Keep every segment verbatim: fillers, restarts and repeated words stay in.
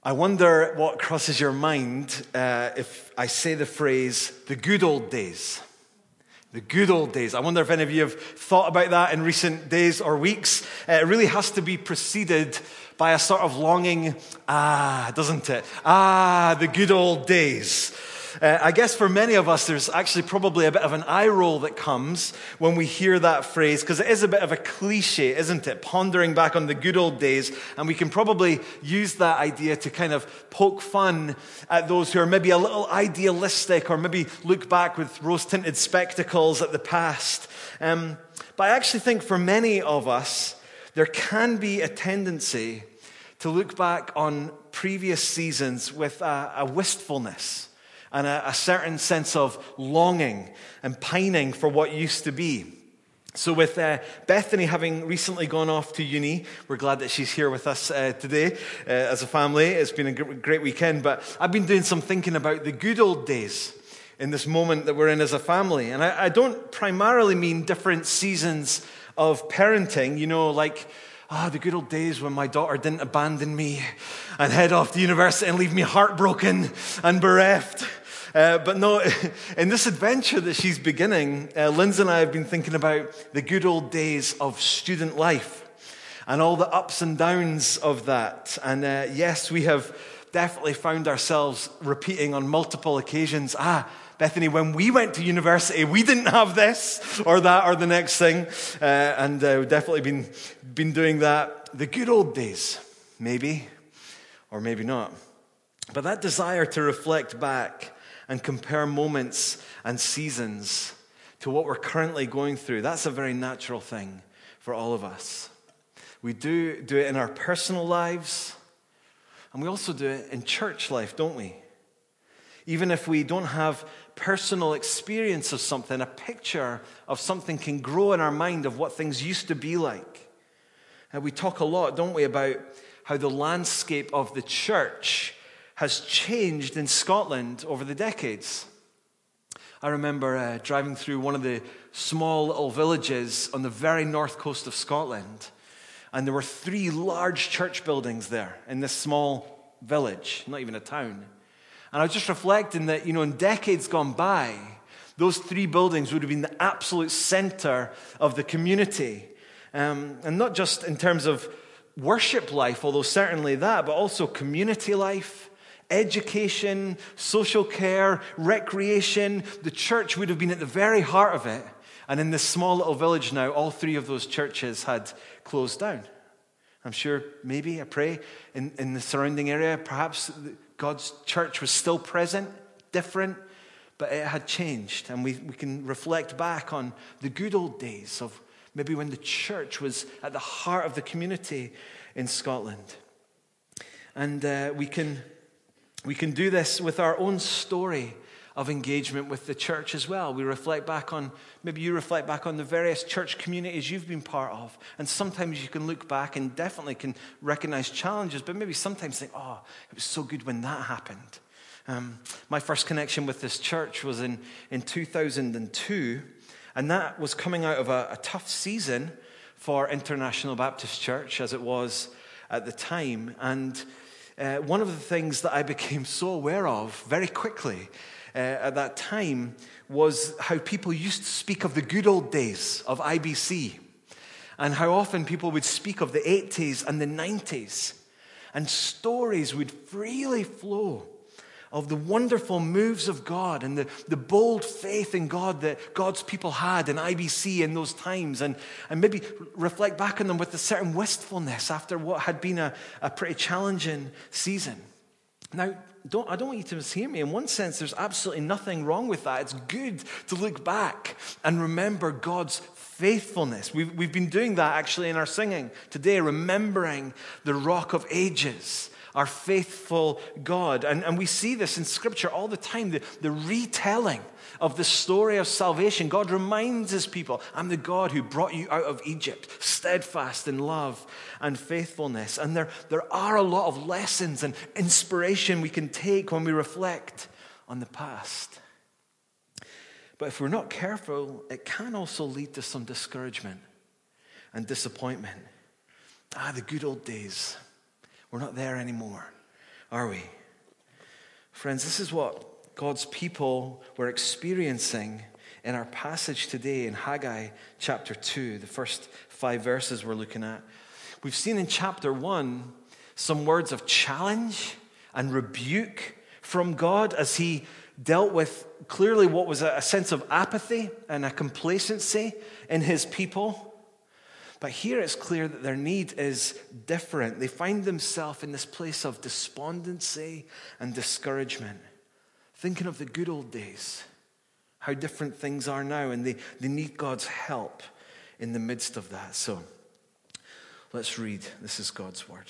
I wonder what crosses your mind uh, if I say the phrase, the good old days. The good old days. I wonder if any of you have thought about that in recent days or weeks. Uh, it really has to be preceded by a sort of longing, ah, doesn't it? Ah, the good old days. Uh, I guess for many of us, there's actually probably a bit of an eye roll that comes when we hear that phrase, because it is a bit of a cliche, isn't it? Pondering back on the good old days, and we can probably use that idea to kind of poke fun at those who are maybe a little idealistic, or maybe look back with rose-tinted spectacles at the past. Um, but I actually think for many of us, there can be a tendency to look back on previous seasons with a, a wistfulness and a, a certain sense of longing and pining for what used to be. So with uh, Bethany having recently gone off to uni, we're glad that she's here with us uh, today uh, as a family. It's been a great weekend, but I've been doing some thinking about the good old days in this moment that we're in as a family. And I, I don't primarily mean different seasons of parenting, you know, like, ah, oh, the good old days when my daughter didn't abandon me and head off to university and leave me heartbroken and bereft. Uh, but no, in this adventure that she's beginning, uh, Lindsay and I have been thinking about the good old days of student life and all the ups and downs of that. And uh, yes, we have definitely found ourselves repeating on multiple occasions, ah, Bethany, when we went to university, we didn't have this or that or the next thing. Uh, and uh, we've definitely been, been doing that. The good old days, maybe, or maybe not. But that desire to reflect back and compare moments and seasons to what we're currently going through, that's a very natural thing for all of us. We do do it in our personal lives, and we also do it in church life, don't we? Even if we don't have personal experience of something, a picture of something can grow in our mind of what things used to be like. And we talk a lot, don't we, about how the landscape of the church has changed in Scotland over the decades. I remember uh, driving through one of the small little villages on the very north coast of Scotland, and there were three large church buildings there in this small village, not even a town. And I was just reflecting that, you know, in decades gone by, those three buildings would have been the absolute center of the community. Um, and not just in terms of worship life, although certainly that, but also community life, education, social care, recreation. The church would have been at the very heart of it. And in this small little village now, all three of those churches had closed down. I'm sure, maybe, I pray, in, in the surrounding area, perhaps God's church was still present, different, but it had changed. And we, we can reflect back on the good old days of maybe when the church was at the heart of the community in Scotland. And uh, we can we can do this with our own story of engagement with the church as well. We reflect back on, maybe you reflect back on the various church communities you've been part of. And sometimes you can look back and definitely can recognize challenges, but maybe sometimes think, oh, it was so good when that happened. Um, my first connection with this church was in, in two thousand two, and that was coming out of a, a tough season for International Baptist Church, as it was at the time. And uh, one of the things that I became so aware of very quickly Uh, at that time was how people used to speak of the good old days of I B C, and how often people would speak of the eighties and the nineties, and stories would freely flow of the wonderful moves of God and the, the bold faith in God that God's people had in I B C in those times, and, and maybe reflect back on them with a certain wistfulness after what had been a, a pretty challenging season. Now, Don't, I don't want you to hear me. In one sense, there's absolutely nothing wrong with that. It's good to look back and remember God's faithfulness. We've, we've been doing that actually in our singing today, remembering the Rock of Ages, our faithful God. And, and we see this in Scripture all the time, the, the retelling of the story of salvation. God reminds his people, I'm the God who brought you out of Egypt, steadfast in love and faithfulness. And there, there are a lot of lessons and inspiration we can take when we reflect on the past. But if we're not careful, it can also lead to some discouragement and disappointment. Ah, the good old days. We're not there anymore. Are we? Friends, this is what God's people were experiencing in our passage today in Haggai chapter two, the first five verses we're looking at. We've seen in chapter one some words of challenge and rebuke from God as he dealt with clearly what was a sense of apathy and a complacency in his people. But here it's clear that their need is different. They find themselves in this place of despondency and discouragement, thinking of the good old days, how different things are now, and they, they need God's help in the midst of that. So let's read. This is God's word.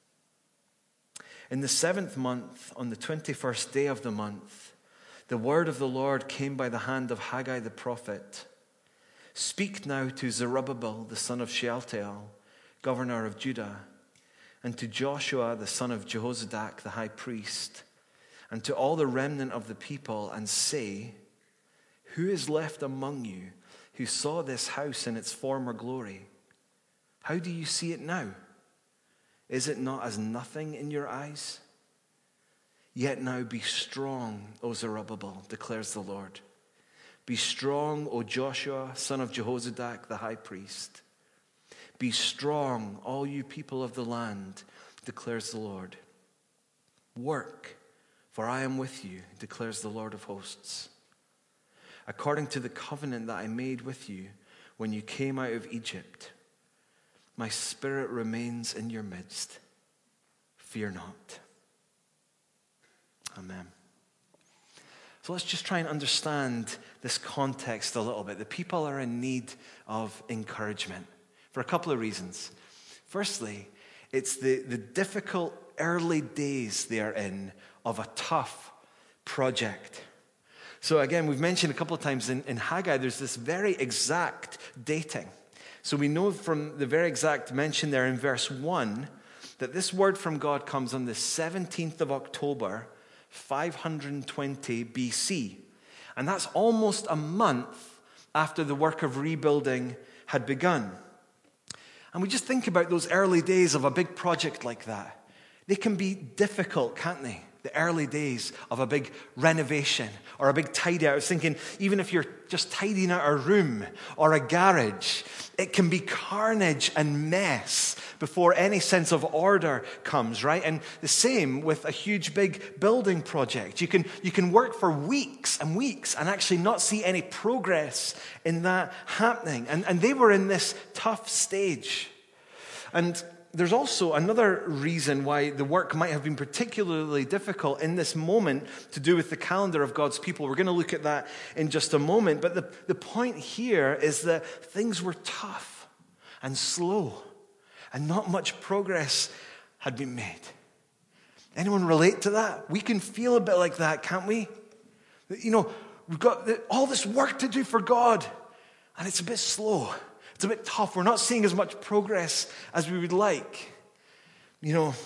In the seventh month, on the twenty-first day of the month, the word of the Lord came by the hand of Haggai the prophet. Speak now to Zerubbabel, the son of Shealtiel, governor of Judah, and to Joshua, the son of Jehozadak, the high priest, and to all the remnant of the people, and say, who is left among you who saw this house in its former glory? How do you see it now? Is it not as nothing in your eyes? Yet now be strong, O Zerubbabel, declares the Lord. Be strong, O Joshua, son of Jehozadak, the high priest. Be strong, all you people of the land, declares the Lord. Work, for I am with you, declares the Lord of hosts. According to the covenant that I made with you when you came out of Egypt, my spirit remains in your midst. Fear not. Amen. So let's just try and understand this context a little bit. The people are in need of encouragement for a couple of reasons. Firstly, it's the, the difficult early days they are in of a tough project. So again, we've mentioned a couple of times in, in Haggai, there's this very exact dating. So we know from the very exact mention there in verse one that this word from God comes on the seventeenth of October, five hundred twenty B C. And that's almost a month after the work of rebuilding had begun. And we just think about those early days of a big project like that. They can be difficult, can't they? The early days of a big renovation or a big tidy out. I was thinking, even if you're just tidying out a room or a garage, it can be carnage and mess before any sense of order comes, right? And the same with a huge big building project. You can, you can work for weeks and weeks and actually not see any progress in that happening. And, and they were in this tough stage. And there's also another reason why the work might have been particularly difficult in this moment to do with the calendar of God's people. We're going to look at that in just a moment. But the, the point here is that things were tough and slow and not much progress had been made. Anyone relate to that? We can feel a bit like that, can't we? You know, we've got all this work to do for God and it's a bit slow. It's a bit tough. We're not seeing as much progress as we would like. You know,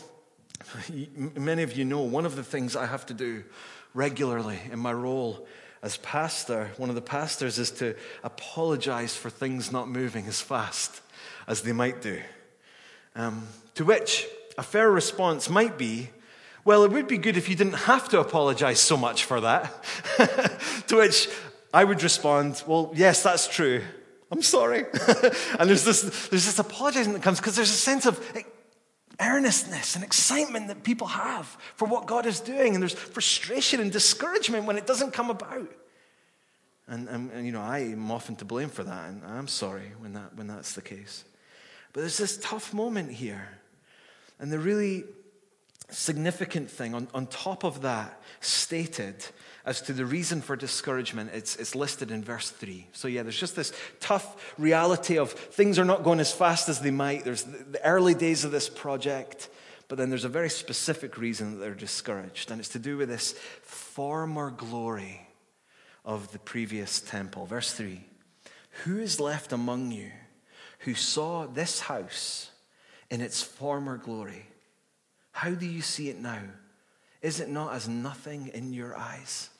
many of you know one of the things I have to do regularly in my role as pastor, one of the pastors, is to apologize for things not moving as fast as they might do. Um, to which a fair response might be, well, it would be good if you didn't have to apologize so much for that. To which I would respond, well, yes, that's true. I'm sorry. And there's this, there's this apologizing that comes because there's a sense of earnestness and excitement that people have for what God is doing. And there's frustration and discouragement when it doesn't come about. And, and, and you know, I am often to blame for that. And I'm sorry when that when that's the case. But there's this tough moment here. And the really significant thing on, on top of that stated as to the reason for discouragement, it's, it's listed in verse three. So yeah, there's just this tough reality of things are not going as fast as they might. There's the, the early days of this project, but then there's a very specific reason that they're discouraged, and it's to do with this former glory of the previous temple. Verse three, who is left among you who saw this house in its former glory? How do you see it now? Is it not as nothing in your eyes?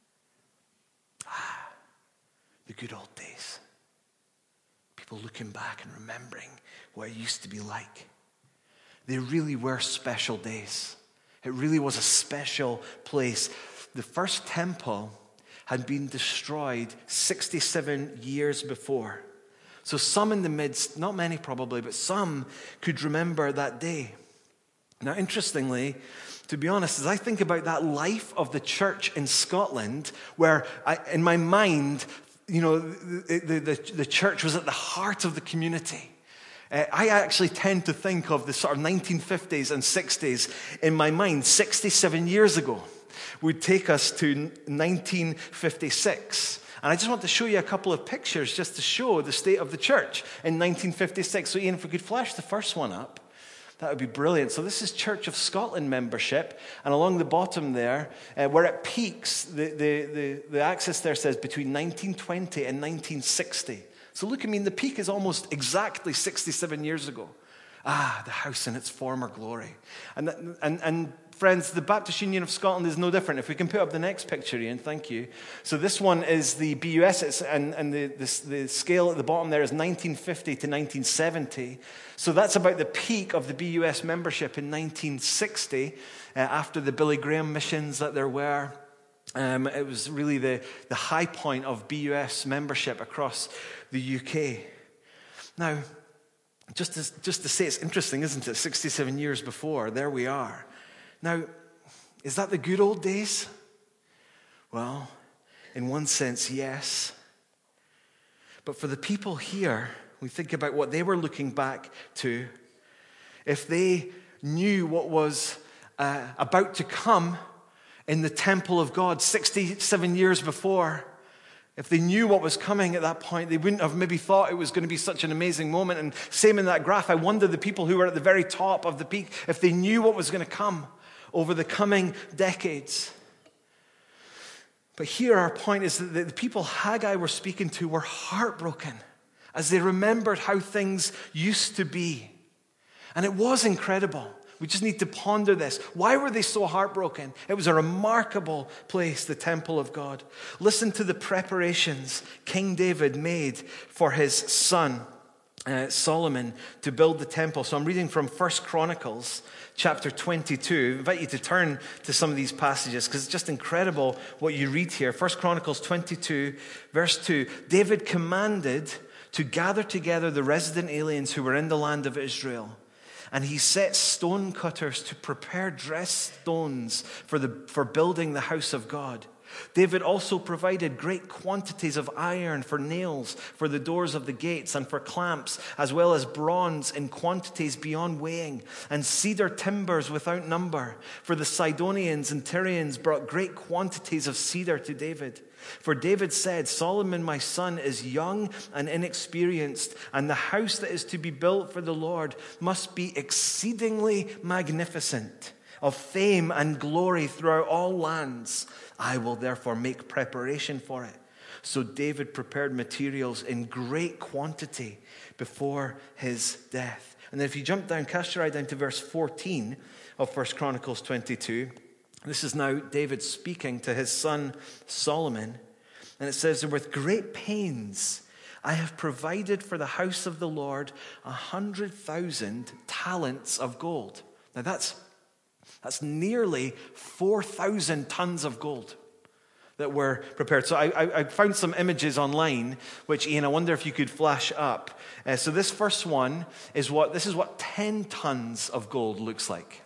Ah, the good old days. People looking back and remembering what it used to be like. They really were special days. It really was a special place. The first temple had been destroyed sixty-seven years before. So some in the midst, not many probably, but some could remember that day. Now, interestingly, to be honest, as I think about that life of the church in Scotland, where I, in my mind, you know, the, the, the, the church was at the heart of the community. Uh, I actually tend to think of the sort of nineteen fifties and sixties in my mind, sixty-seven years ago, would take us to nineteen fifty-six. And I just want to show you a couple of pictures just to show the state of the church in nineteen fifty-six. So Ian, if we could flash the first one up, that would be brilliant. So this is Church of Scotland membership. And along the bottom there, uh, where it peaks, the, the, the, the axis there says between nineteen twenty and nineteen sixty. So look, I mean, the peak is almost exactly sixty-seven years ago. Ah, the house in its former glory. And, that, and, and friends, the Baptist Union of Scotland is no different. If we can put up the next picture, Ian, thank you. So this one is the B U S, it's, and, and the, the, the scale at the bottom there is nineteen fifty to nineteen seventy. So that's about the peak of the B U S membership in nineteen sixty, uh, after the Billy Graham missions that there were. Um, it was really the, the high point of B U S membership across the U K. Now, just to, just to say, it's interesting, isn't it? sixty-seven years before, there we are. Now, is that the good old days? Well, in one sense, yes. But for the people here, we think about what they were looking back to. If they knew what was uh, about to come in the temple of God sixty-seven years before, if they knew what was coming at that point, they wouldn't have maybe thought it was going to be such an amazing moment. And same in that graph, I wonder the people who were at the very top of the peak, if they knew what was going to come over the coming decades. But here our point is that the people Haggai were speaking to were heartbroken as they remembered how things used to be. And it was incredible. We just need to ponder this. Why were they so heartbroken? It was a remarkable place, the temple of God. Listen to the preparations King David made for his son, uh, Solomon, to build the temple. So I'm reading from First Chronicles chapter twenty-two. I invite you to turn to some of these passages because it's just incredible what you read here. First Chronicles twenty-two, verse two. David commanded to gather together the resident aliens who were in the land of Israel. And he set stone cutters to prepare dressed stones for, the, for building the house of God. David also provided great quantities of iron for nails, for the doors of the gates, and for clamps, as well as bronze in quantities beyond weighing, and cedar timbers without number. For the Sidonians and Tyrians brought great quantities of cedar to David. For David said, Solomon my son is young and inexperienced, and the house that is to be built for the Lord must be exceedingly magnificent, of fame and glory throughout all lands. I will therefore make preparation for it. So David prepared materials in great quantity before his death. And then if you jump down, cast your eye down to verse fourteen of First Chronicles twenty-two. This is now David speaking to his son Solomon. And it says, with great pains I have provided for the house of the Lord a hundred thousand talents of gold. Now that's, that's nearly four thousand tons of gold that were prepared. So I, I, I found some images online, which, Ian, I wonder if you could flash up. Uh, so this first one is what, this is what ten tons of gold looks like.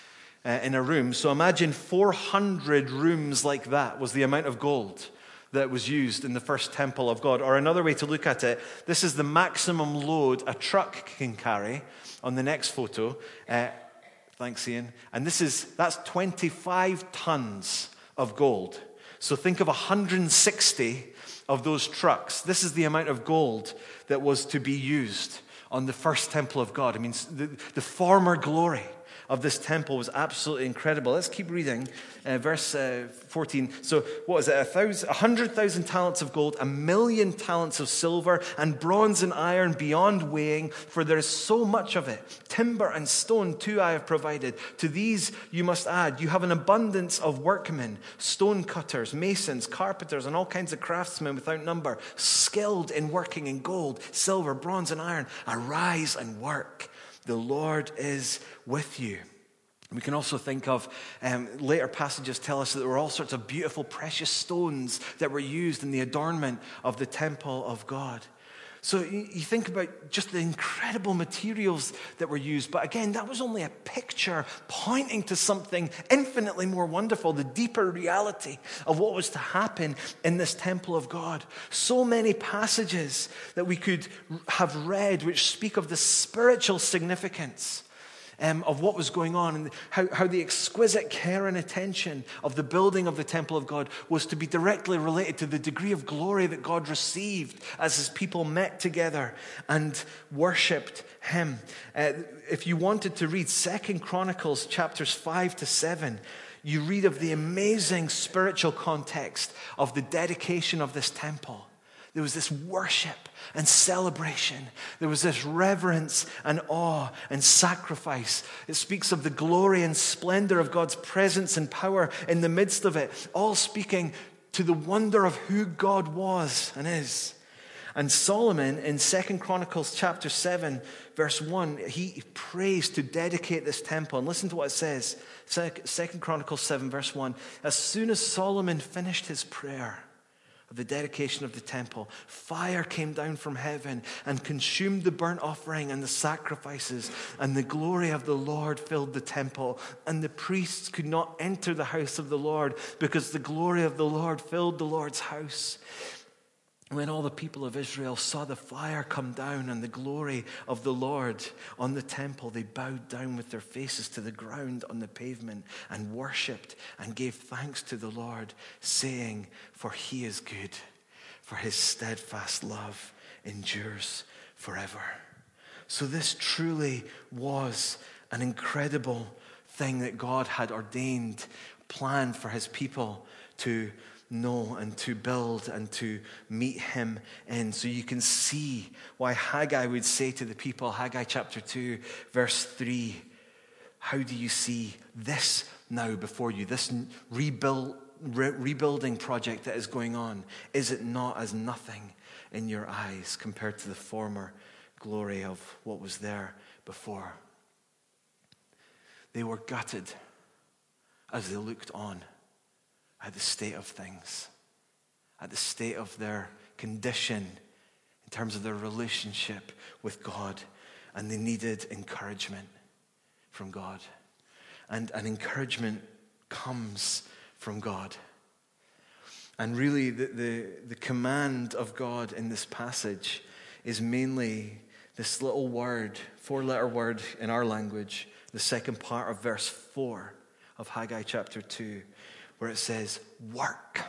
Uh, in a room. So imagine four hundred rooms like that was the amount of gold that was used in the first temple of God. Or another way to look at it, this is the maximum load a truck can carry on the next photo. Uh, thanks, Ian. And this is, that's twenty-five tons of gold. So think of one hundred sixty of those trucks. This is the amount of gold that was to be used on the first temple of God. I mean, the, the former glory of this temple was absolutely incredible. Let's keep reading uh, verse uh, fourteen. So what is it? A thousand, a hundred thousand talents of gold, a million talents of silver, and bronze and iron beyond weighing, for there is so much of it. Timber and stone too I have provided. To these you must add, you have an abundance of workmen, stone cutters, masons, carpenters, and all kinds of craftsmen without number, skilled in working in gold, silver, bronze, and iron. Arise and work. The Lord is with you. We can also think of um, later passages tell us that there were all sorts of beautiful, precious stones that were used in the adornment of the temple of God. So you, you think about just the incredible materials that were used. But again, that was only a picture pointing to something infinitely more wonderful, the deeper reality of what was to happen in this temple of God. So many passages that we could have read which speak of the spiritual significance Um, of what was going on, and how, how the exquisite care and attention of the building of the temple of God was to be directly related to the degree of glory that God received as his people met together and worshipped him. Uh, if you wanted to read Second Chronicles chapters five to seven, you read of the amazing spiritual context of the dedication of this temple. There was this worship and celebration. There was this reverence and awe and sacrifice. It speaks of the glory and splendor of God's presence and power in the midst of it, all speaking to the wonder of who God was and is. And Solomon in Second Chronicles chapter seven, verse one, he prays to dedicate this temple. And listen to what it says. Second Chronicles seven, verse one. As soon as Solomon finished his prayer of the dedication of the temple, fire came down from heaven and consumed the burnt offering and the sacrifices, and the glory of the Lord filled the temple, and the priests could not enter the house of the Lord because the glory of the Lord filled the Lord's house. When all the people of Israel saw the fire come down and the glory of the Lord on the temple, they bowed down with their faces to the ground on the pavement and worshipped and gave thanks to the Lord, saying, "For he is good, for his steadfast love endures forever." So this truly was an incredible thing that God had ordained, planned for his people to know and to build and to meet him in. So you can see why Haggai would say to the people, Haggai chapter two, verse three, how do you see this now before you, this rebuild, re- rebuilding project that is going on? Is it not as nothing in your eyes compared to the former glory of what was there before? They were gutted as they looked on at the state of things, at the state of their condition in terms of their relationship with God, and they needed encouragement from God. And an encouragement comes from God. And really the, the, the command of God in this passage is mainly this little word, four-letter word in our language, the second part of verse four of Haggai chapter two, where it says, work.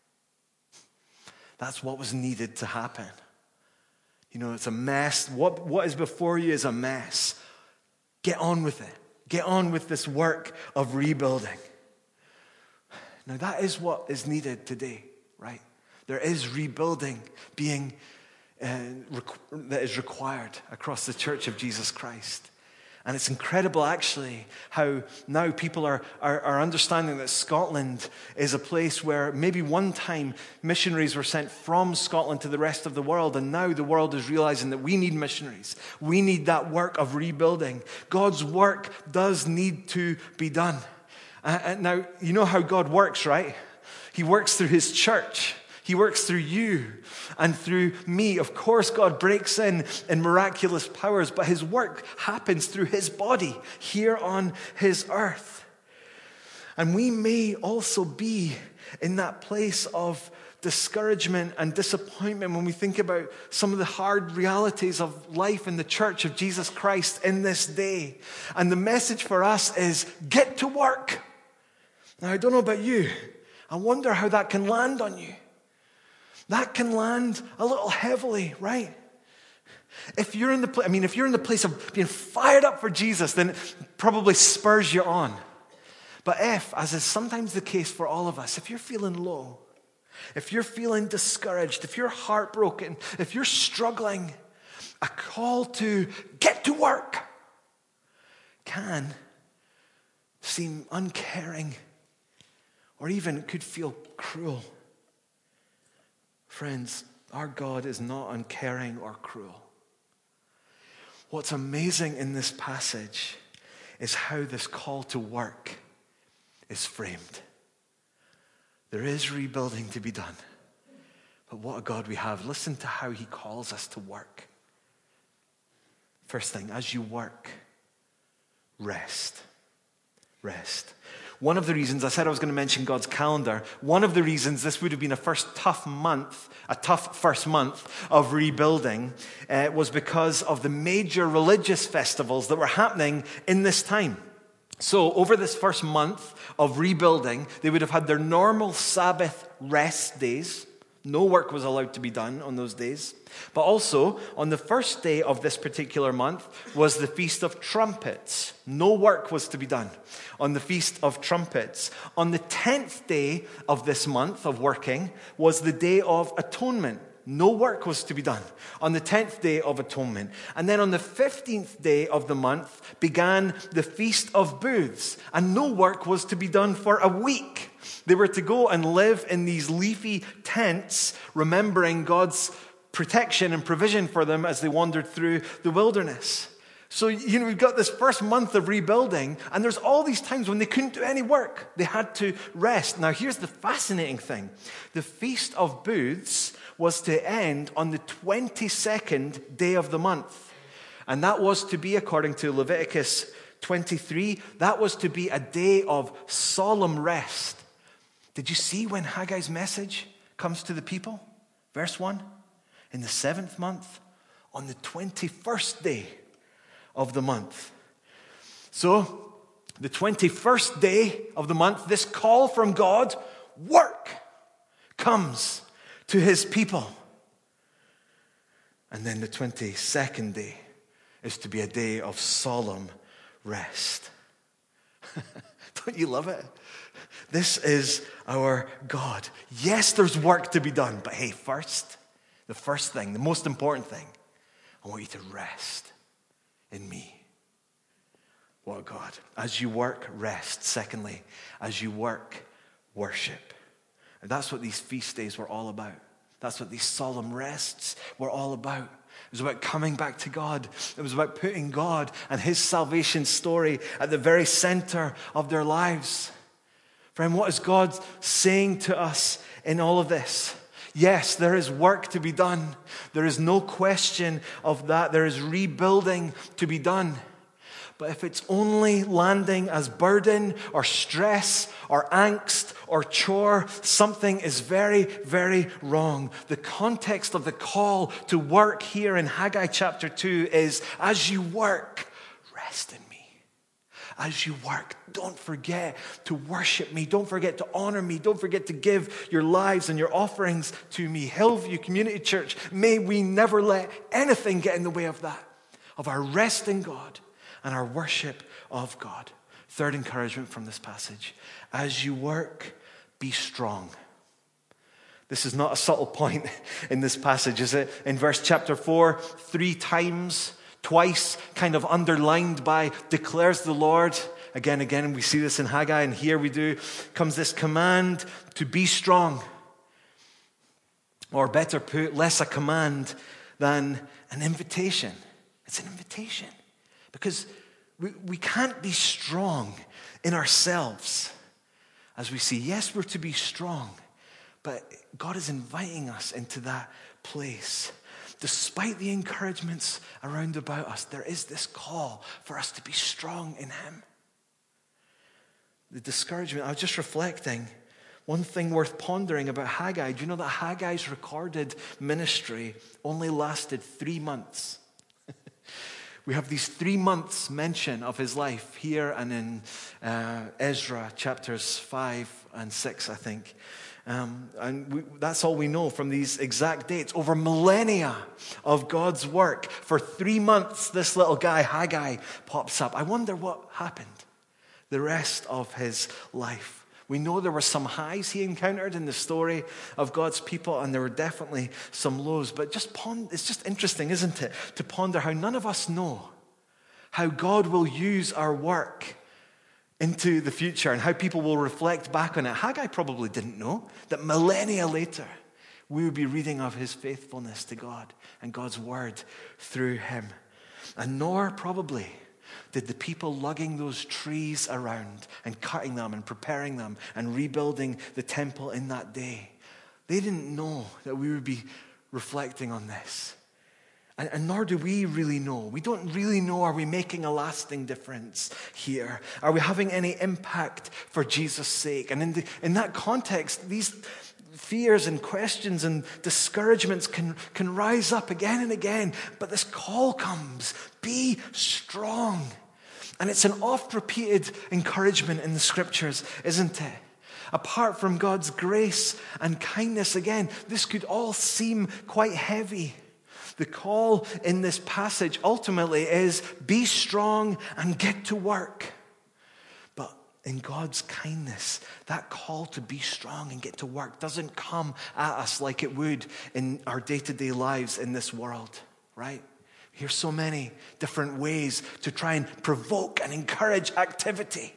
That's what was needed to happen. You know, it's a mess. What, what is before you is a mess. Get on with it. Get on with this work of rebuilding. Now, that is what is needed today, right? There is rebuilding being uh, requ- that is required across the Church of Jesus Christ. And it's incredible, actually, how now people are, are, are understanding that Scotland is a place where maybe one time missionaries were sent from Scotland to the rest of the world, and now the world is realizing that we need missionaries. We need that work of rebuilding. God's work does need to be done. Uh, and now, you know how God works, right? He works through his church. He works through you and through me. Of course, God breaks in in miraculous powers, but his work happens through his body here on his earth. And we may also be in that place of discouragement and disappointment when we think about some of the hard realities of life in the Church of Jesus Christ in this day. And the message for us is, get to work. Now, I don't know about you. I wonder how that can land on you. That can land a little heavily, right? If you're in the pla- I mean, if you're in the place of being fired up for Jesus, then it probably spurs you on. But if, as is sometimes the case for all of us, if you're feeling low, if you're feeling discouraged, if you're heartbroken, if you're struggling, a call to get to work can seem uncaring, or even could feel cruel. Friends, our God is not uncaring or cruel. What's amazing in this passage is how this call to work is framed. There is rebuilding to be done. But what a God we have. Listen to how he calls us to work. First thing, as you work, rest. Rest. One of the reasons, I said I was going to mention God's calendar, one of the reasons this would have been a first tough month, a tough first month of rebuilding, uh, was because of the major religious festivals that were happening in this time. So over this first month of rebuilding, they would have had their normal Sabbath rest days. No work was allowed to be done on those days. But also, on the first day of this particular month was the Feast of Trumpets. No work was to be done on the Feast of Trumpets. On the tenth day of this month of working was the Day of Atonement. No work was to be done on the tenth day of Atonement. And then on the fifteenth day of the month began the Feast of Booths. And no work was to be done for a week. They were to go and live in these leafy tents, remembering God's protection and provision for them as they wandered through the wilderness. So, you know, we've got this first month of rebuilding, and there's all these times when they couldn't do any work. They had to rest. Now, here's the fascinating thing. The Feast of Booths was to end on the twenty-second day of the month. And that was to be, according to Leviticus twenty-three, that was to be a day of solemn rest. Did you see when Haggai's message comes to the people? Verse one, in the seventh month, on the twenty-first day of the month. So, the twenty-first day of the month, this call from God, work, comes to his people. And then the twenty-second day is to be a day of solemn rest. Don't you love it? This is our God. Yes, there's work to be done, but hey, first, the first thing, the most important thing, I want you to rest in me. What a God. As you work, rest. Secondly, as you work, worship. And that's what these feast days were all about. That's what these solemn rests were all about. It was about coming back to God. It was about putting God and his salvation story at the very center of their lives. Friend, what is God saying to us in all of this? Yes, there is work to be done. There is no question of that. There is rebuilding to be done. But if it's only landing as burden or stress or angst or chore, something is very, very wrong. The context of the call to work here in Haggai chapter two is, as you work, rest in me. As you work, don't forget to worship me. Don't forget to honor me. Don't forget to give your lives and your offerings to me. Hillview Community Church, may we never let anything get in the way of that, of our rest in God and our worship of God. Third encouragement from this passage. As you work, be strong. This is not a subtle point in this passage, is it? In verse chapter four, three times, twice kind of underlined by declares the Lord. Again, again, we see this in Haggai, and here we do, comes this command to be strong. Or better put, less a command than an invitation. It's an invitation. Because we, we can't be strong in ourselves. As we see, yes, we're to be strong, but God is inviting us into that place. Despite the encouragements around about us, there is this call for us to be strong in him. The discouragement, I was just reflecting, one thing worth pondering about Haggai. Do you know that Haggai's recorded ministry only lasted three months? We have these three months mention of his life here and in uh, Ezra chapters five and six, I think. Um, and we, that's all we know from these exact dates. Over millennia of God's work. For three months, this little guy, Haggai, pops up. I wonder what happened the rest of his life. We know there were some highs he encountered in the story of God's people, and there were definitely some lows. But just ponder, it's just interesting, isn't it, to ponder how none of us know how God will use our work into the future and how people will reflect back on it. Haggai probably didn't know that millennia later we would be reading of his faithfulness to God and God's word through him. And nor probably did the people lugging those trees around and cutting them and preparing them and rebuilding the temple in that day, they didn't know that we would be reflecting on this. And, and nor do we really know. We don't really know, are we making a lasting difference here? Are we having any impact for Jesus' sake? And in, the, in that context, these fears and questions and discouragements can, can rise up again and again. But this call comes, be strong. And it's an oft-repeated encouragement in the scriptures, isn't it? Apart from God's grace and kindness, again, this could all seem quite heavy. The call in this passage ultimately is be strong and get to work. But in God's kindness, that call to be strong and get to work doesn't come at us like it would in our day-to-day lives in this world, right? We hear so many different ways to try and provoke and encourage activity.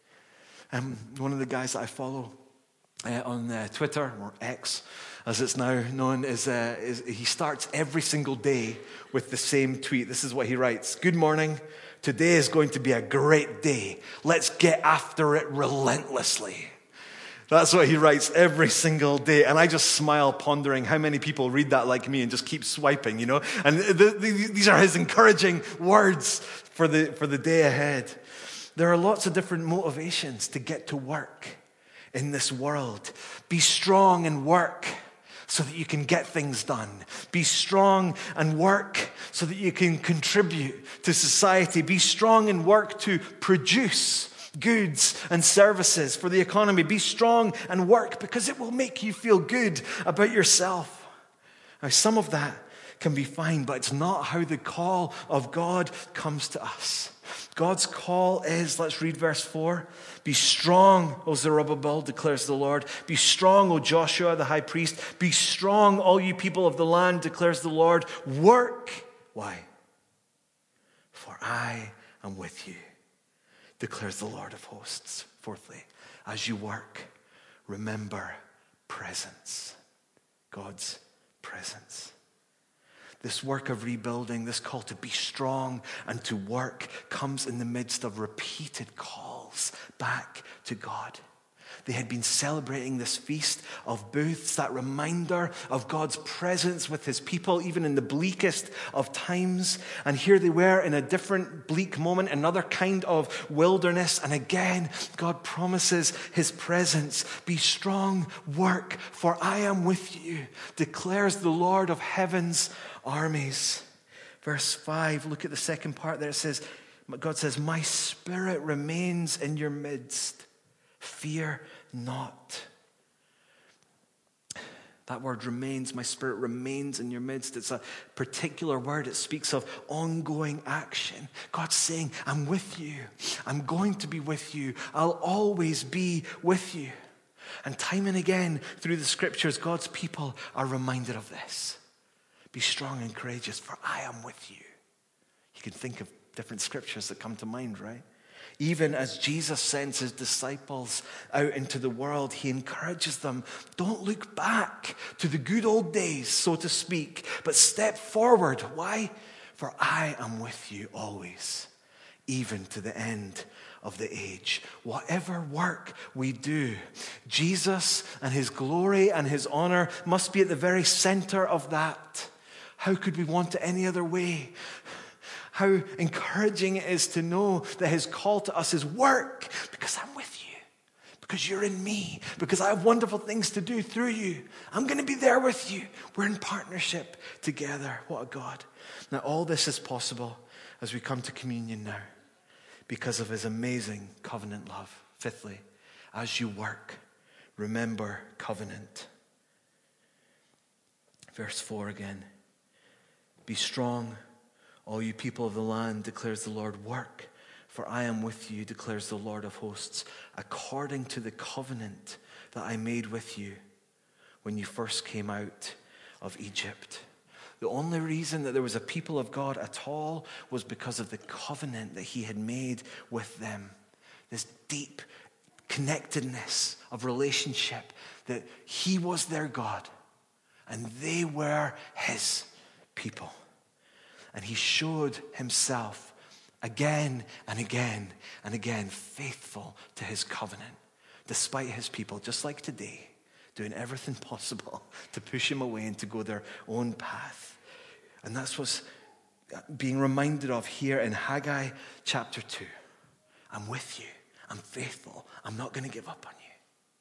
Um, one of the guys that I follow uh, on uh, Twitter, or X, as it's now known, is, uh, is he starts every single day with the same tweet. This is what he writes. Good morning. Today is going to be a great day. Let's get after it relentlessly. That's what he writes every single day. And I just smile, pondering how many people read that like me and just keep swiping, you know. And the, the, these are his encouraging words for the, for the day ahead. There are lots of different motivations to get to work in this world. Be strong and work so that you can get things done. Be strong and work so that you can contribute to society. Be strong and work to produce goods and services for the economy. Be strong and work because it will make you feel good about yourself. Now, some of that can be fine, but it's not how the call of God comes to us. God's call is, let's read verse four. Be strong, O Zerubbabel, declares the Lord. Be strong, O Joshua, the high priest. Be strong, all you people of the land, declares the Lord. Work. Why? For I am with you, declares the Lord of hosts. Fourthly, as you work, remember presence. God's presence. This work of rebuilding, this call to be strong and to work comes in the midst of repeated calls back to God. They had been celebrating this feast of booths, that reminder of God's presence with his people, even in the bleakest of times. And here they were in a different bleak moment, another kind of wilderness. And again, God promises his presence. Be strong, work, for I am with you, declares the Lord of heaven's armies. Verse five, look at the second part there. It says, God says, my spirit remains in your midst. Fear not. That word remains, my spirit remains in your midst. It's a particular word. It speaks of ongoing action. God's saying, I'm with you. I'm going to be with you. I'll always be with you. And time and again through the scriptures, God's people are reminded of this. Be strong and courageous, for I am with you. You can think of different scriptures that come to mind, right? Even as Jesus sends his disciples out into the world, he encourages them, don't look back to the good old days, so to speak, but step forward. Why? For I am with you always, even to the end of the age. Whatever work we do, Jesus and his glory and his honor must be at the very center of that. How could we want it any other way? How encouraging it is to know that his call to us is work, because I'm with you, because you're in me, because I have wonderful things to do through you. I'm going to be there with you. We're in partnership together. What a God. Now, all this is possible as we come to communion now because of his amazing covenant love. Fifthly, as you work, remember covenant. Verse four again. Be strong, all you people of the land, declares the Lord. Work, for I am with you, declares the Lord of hosts, according to the covenant that I made with you when you first came out of Egypt. The only reason that there was a people of God at all was because of the covenant that he had made with them. This deep connectedness of relationship, that he was their God and they were his people. And he showed himself Again and again and again, faithful to his covenant, despite his people, just like today, doing everything possible to push him away and to go their own path. And that's what's being reminded of here in Haggai chapter two. I'm with you. I'm faithful. I'm not going to give up on you.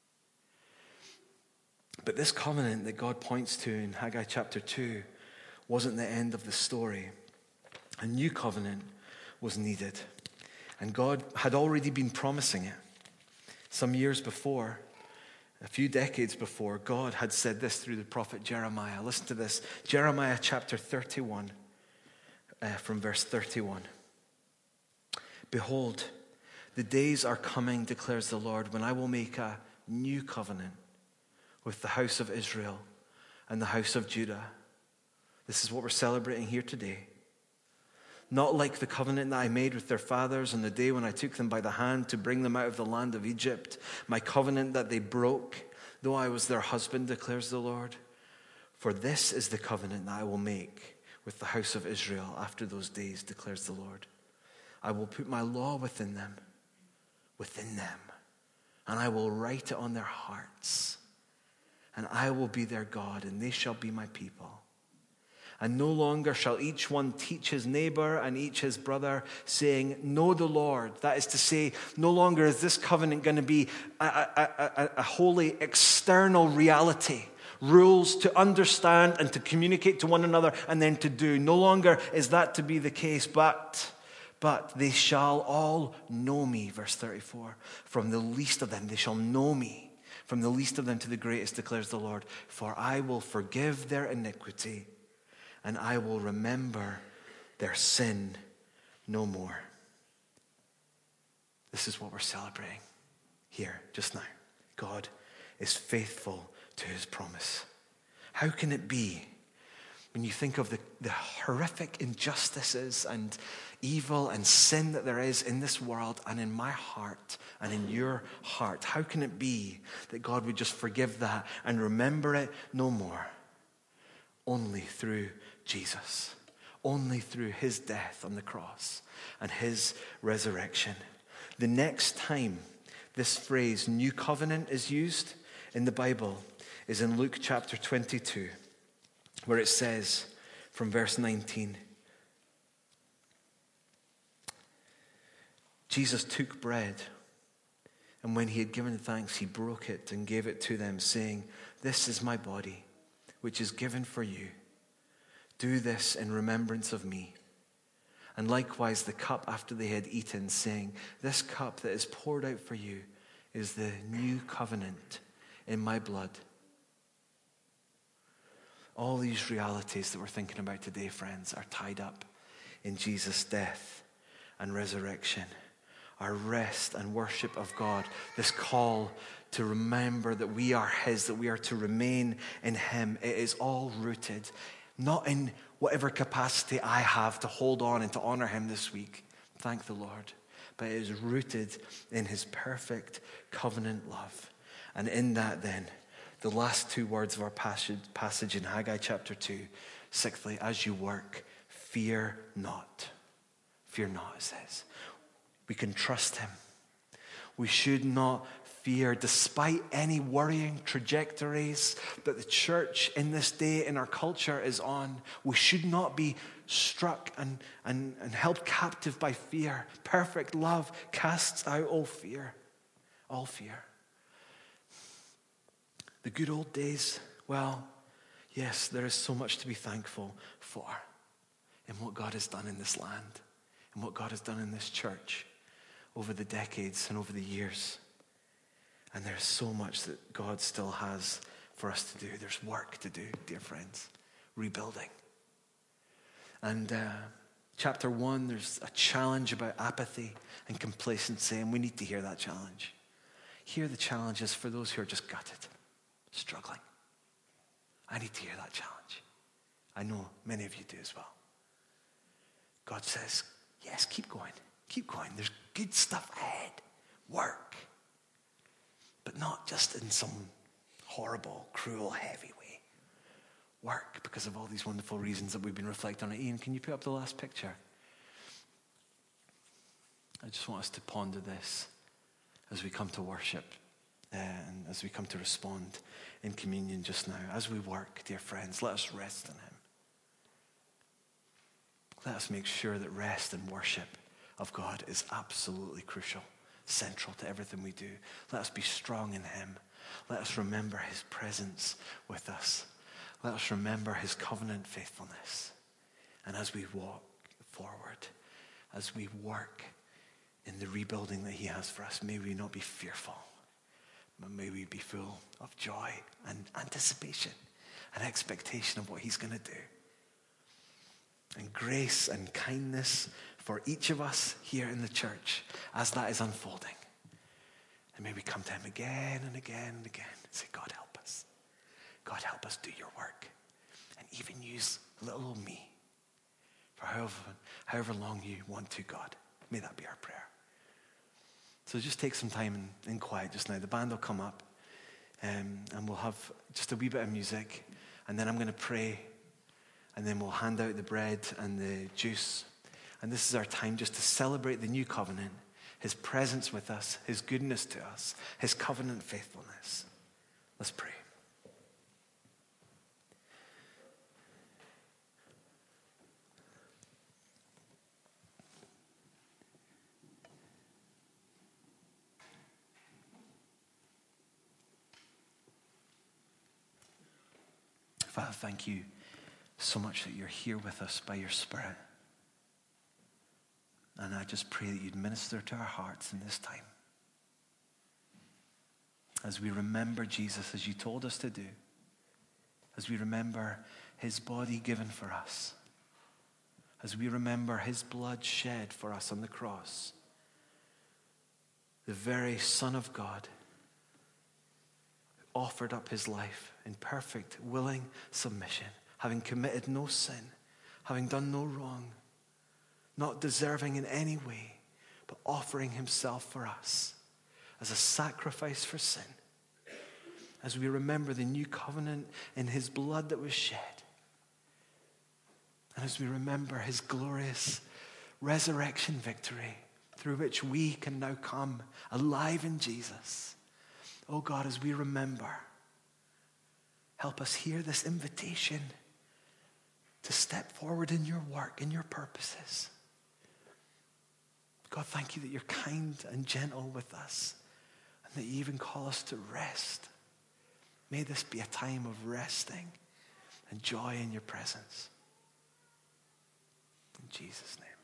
But this covenant that God points to in Haggai chapter two wasn't the end of the story. A new covenant was needed. And God had already been promising it. Some years before, a few decades before, God had said this through the prophet Jeremiah. Listen to this. Jeremiah chapter thirty-one, uh, from verse thirty-one. Behold, the days are coming, declares the Lord, when I will make a new covenant with the house of Israel and the house of Judah. This is what we're celebrating here today. Not like the covenant that I made with their fathers on the day when I took them by the hand to bring them out of the land of Egypt, my covenant that they broke, though I was their husband, declares the Lord. For this is the covenant that I will make with the house of Israel after those days, declares the Lord. I will put my law within them, within them, and I will write it on their hearts. And I will be their God, and they shall be my people. And no longer shall each one teach his neighbor and each his brother, saying, know the Lord. That is to say, no longer is this covenant going to be a, a, a, a holy external reality. Rules to understand and to communicate to one another and then to do. No longer is that to be the case, but, but they shall all know me, verse thirty-four. From the least of them, they shall know me. From the least of them to the greatest, declares the Lord. For I will forgive their iniquity, and I will remember their sin no more. This is what we're celebrating here just now. God is faithful to his promise. How can it be, when you think of the, the horrific injustices and evil and sin that there is in this world and in my heart and in your heart, how can it be that God would just forgive that and remember it no more? Only through Jesus. Only through his death on the cross and his resurrection. The next time this phrase, new covenant, is used in the Bible is in Luke chapter twenty-two, where it says from verse nineteen, Jesus took bread, and when he had given thanks, he broke it and gave it to them, saying, this is my body, which is given for you. Do this in remembrance of me. And likewise the cup after they had eaten, saying, this cup that is poured out for you is the new covenant in my blood. All these realities that we're thinking about today, friends, are tied up in Jesus' death and resurrection. Our rest and worship of God, this call to remember that we are his, that we are to remain in him, it is all rooted not in whatever capacity I have to hold on and to honor him this week. Thank the Lord. But it is rooted in his perfect covenant love. And in that then, the last two words of our passage, passage in Haggai chapter two, sixthly, as you work, fear not. Fear not, it says. We can trust him. We should not fear, despite any worrying trajectories that the church in this day in our culture is on. We should not be struck and, and, and held captive by fear. Perfect love casts out all fear. All fear. The good old days, well, yes, there is so much to be thankful for in what God has done in this land and what God has done in this church over the decades and over the years. And there's so much that God still has for us to do. There's work to do, dear friends. Rebuilding. And uh, chapter one, there's a challenge about apathy and complacency, and we need to hear that challenge. Hear the challenges for those who are just gutted, struggling. I need to hear that challenge. I know many of you do as well. God says, yes, keep going. Keep going. There's good stuff ahead. Work. But not just in some horrible, cruel, heavy way. Work because of all these wonderful reasons that we've been reflecting on. Ian, can you put up the last picture? I just want us to ponder this as we come to worship uh, and as we come to respond in communion just now. As we work, dear friends, let us rest in him. Let us make sure that rest and worship of God is absolutely crucial, central to everything we do. Let us be strong in him. Let us remember his presence with us. Let us remember his covenant faithfulness. And as we walk forward, as we work in the rebuilding that he has for us, may we not be fearful, but may we be full of joy and anticipation and expectation of what he's going to do. And grace and kindness for each of us here in the church as that is unfolding. And may we come to him again and again and again and say, God, help us. God, help us do your work. And even use little old me for however, however long you want to, God. May that be our prayer. So just take some time in, in quiet just now. The band will come up um, and we'll have just a wee bit of music. And then I'm going to pray. And then we'll hand out the bread and the juice. And this is our time just to celebrate the new covenant, his presence with us, his goodness to us, his covenant faithfulness. Let's pray. Father, thank you so much that you're here with us by your Spirit. And I just pray that you'd minister to our hearts in this time. As we remember Jesus as you told us to do. As we remember his body given for us. As we remember his blood shed for us on the cross. The very Son of God who offered up his life in perfect, willing submission. Having committed no sin, having done no wrong, not deserving in any way, but offering himself for us as a sacrifice for sin. As we remember the new covenant in his blood that was shed, and as we remember his glorious resurrection victory through which we can now come alive in Jesus. Oh God, as we remember, help us hear this invitation to step forward in your work, in your purposes. God, thank you that you're kind and gentle with us and that you even call us to rest. May this be a time of resting and joy in your presence. In Jesus' name.